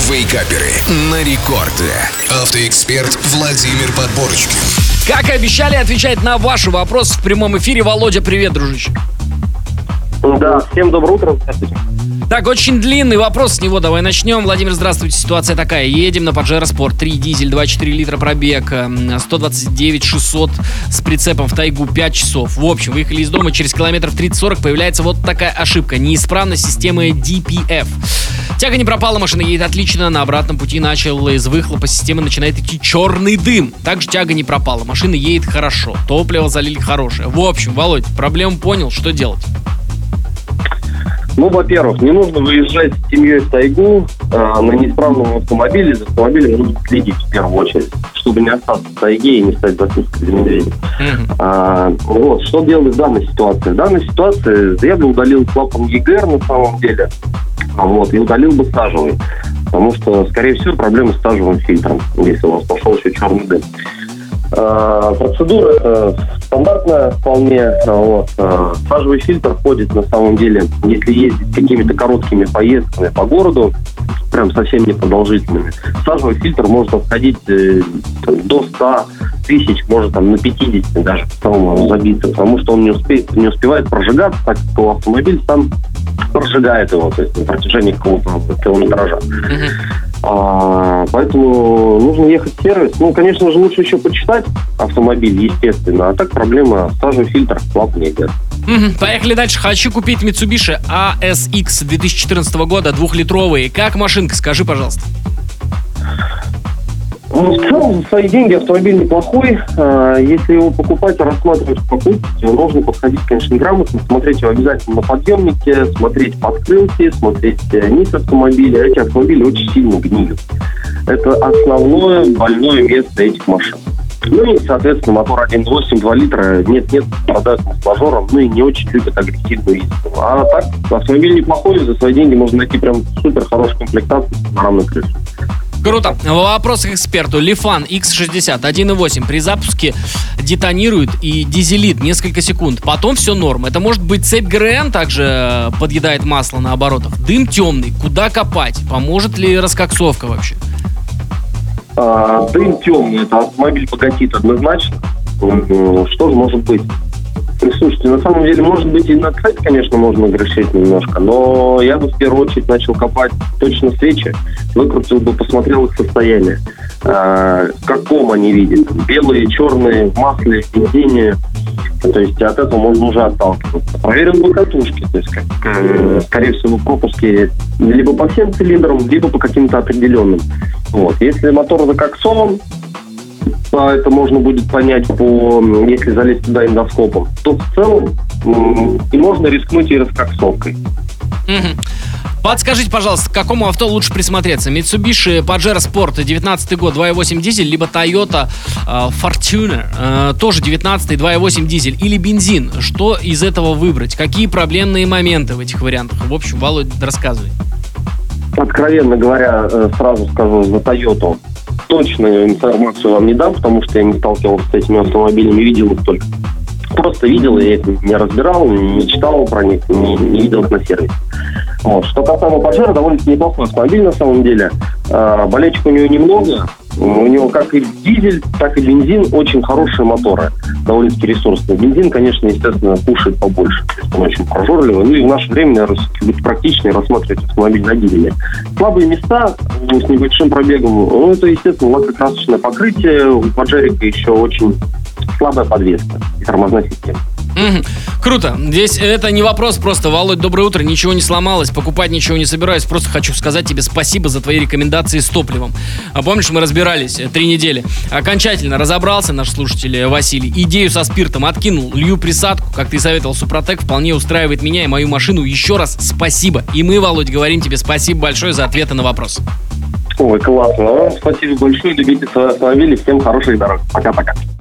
Вейкаперы на рекорде. Автоэксперт Владимир Подборочкин. Как и обещали, отвечать на ваши вопросы в прямом эфире. Володя, привет, дружище. Да, всем доброе утро. Здравствуйте. Так, очень длинный вопрос, с него давай начнем. Владимир, здравствуйте. Ситуация такая. Едем на Pajero Sport 3 дизель, 2,4 литра пробег, 129 600 с прицепом в тайгу 5 часов. В общем, выехали из дома, через километров 30-40 появляется вот такая ошибка. Неисправность системы DPF. Тяга не пропала, машина едет отлично. На обратном пути начал из выхлопа системы начинает идти черный дым. Также тяга не пропала, машина едет хорошо. Топливо залили хорошее. В общем, Володь, проблему понял, что делать? Ну, во-первых, не нужно выезжать с семьей в тайгу на неисправном автомобиле. За автомобилем нужно следить в первую очередь, чтобы не остаться в тайге и не стать закуской для медведя. Вот, что делать в данной ситуации? В данной ситуации я бы удалил клапан ЕГР на самом деле, и удалил бы сажевый. Потому что, скорее всего, проблема с сажевым фильтром, если у вас пошел еще черный дым. Процедура стандартная вполне. Сажевый фильтр входит на самом деле, если ездить какими-то короткими поездками по городу, прям совсем непродолжительными. Сажевый фильтр может отходить до 100 тысяч, может там на 50 даже забиться, потому что он не успевает прожигаться, так как автомобиль сам прожигает его, то есть на протяжении какого-то километража. Поэтому нужно ехать в сервис. Ну, конечно же, лучше еще почитать автомобиль, естественно. А так проблема сажевый фильтр, клапан ЕГР. Поехали дальше. Хочу купить Mitsubishi ASX 2014 года, 2-литровый. Как машинка, скажи, пожалуйста. Ну, в целом, за свои деньги автомобиль неплохой. Если его покупать и рассматривать в покупке, нужно подходить, конечно, грамотно, смотреть его обязательно на подъемнике, смотреть подкрылки, смотреть низ автомобиля. Эти автомобили очень сильно гниют. Это основное больное место этих машин. Ну и, соответственно, мотор 1.8, 2 литра нет-нет, продают масложором, ну и не очень любят агрессивную езду. А так, автомобиль неплохой, за свои деньги можно найти прям супер хорошую комплектацию с панорамной крышей. Круто. Вопрос к эксперту. Лифан X60 1.8 при запуске детонирует и дизелит несколько секунд. Потом все норм. Это может быть цепь ГРМ также подъедает масло на оборотах. Дым темный. Куда копать? Поможет ли раскоксовка вообще? Дым темный. Это автомобиль богатит однозначно. Что же может быть? Слушайте, на самом деле, может быть, и на цепь, конечно, можно грешить немножко, но я бы в первую очередь начал копать точно свечи, выкрутил бы, посмотрел их состояние, в каком они видят, белые, черные, в масле, в бензине, то есть от этого можно уже отталкиваться. Проверил бы катушки, то есть, скорее всего, пропуски либо по всем цилиндрам, либо по каким-то определенным. Если мотор закоксован, это можно будет понять если залезть туда эндоскопом, то в целом и можно рискнуть и раскоксовкой. Подскажите, пожалуйста, к какому авто лучше присмотреться? Mitsubishi Pajero Sport 19 год, 2.8 дизель, либо Toyota Fortuner, тоже 19 2.8 дизель, или бензин? Что из этого выбрать? Какие проблемные моменты в этих вариантах? В общем, Володь, рассказывай. Откровенно говоря, сразу скажу, за Toyota точную информацию вам не дам, потому что я не сталкивался с этими автомобилями, видел их только. Просто видел, я их не разбирал, не читал про них, не видел их на сервисе. Что касаемо Pajero, довольно-таки неплохой автомобиль на самом деле. Болельщик у него немного. У него как и дизель, так и бензин очень хорошие моторы, довольно-таки ресурсные. Бензин, конечно, естественно, кушает побольше, то есть он очень прожорливый. Ну и в наше время, наверное, будет практичнее рассматривать автомобиль на дизеле. Слабые места с небольшим пробегом, это, естественно, лакокрасочное покрытие. У Pajero еще очень слабая подвеска и тормозная система. Круто. Здесь это не вопрос просто. Володь, доброе утро. Ничего не сломалось, покупать ничего не собираюсь. Просто хочу сказать тебе спасибо за твои рекомендации с топливом. Помнишь, мы разбирались 3 недели. Окончательно разобрался наш слушатель Василий. Идею со спиртом откинул. Лью присадку, как ты советовал, Супротек вполне устраивает меня и мою машину. Еще раз спасибо. И мы, Володь, говорим тебе спасибо большое за ответы на вопросы. Ой, классно. Спасибо большое. Любите свои автомобили. Всем хороших дорог. Пока-пока.